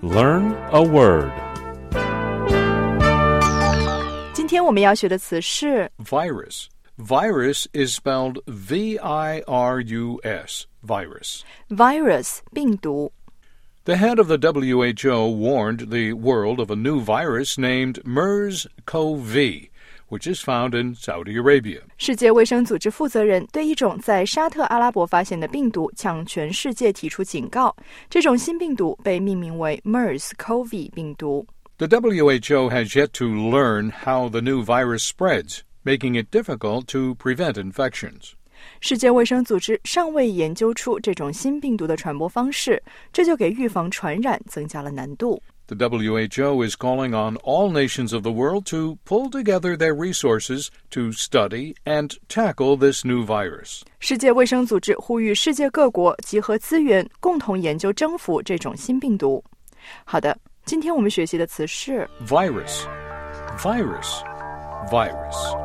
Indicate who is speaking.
Speaker 1: Learn a word.
Speaker 2: 今天我们要学的词是
Speaker 3: Virus. Virus is spelled V-I-R-U-S, virus.
Speaker 2: virus 病毒。
Speaker 3: The head of the WHO warned the world of a new virus named MERS-CoV, which is found in Saudi Arabia.
Speaker 2: 世界卫生组织负责人对一种在沙特阿拉伯发现的病毒向全世界提出警告，这种新病毒被命名为 MERS-CoV 病毒。
Speaker 3: The WHO has yet to learn how the new virus spreads, making it difficult to prevent infections.
Speaker 2: 世界卫生组织尚未研究出这种新病毒的传播方式，这就给预防传染增加了难度。
Speaker 3: The WHO is calling on all nations of the world to pull together their resources to study and tackle this new virus.
Speaker 2: 世界卫生组织呼吁世界各国集合资源，共同研究征服这种新病毒。好的，今天我们学习的词是
Speaker 3: Virus. Virus. Virus.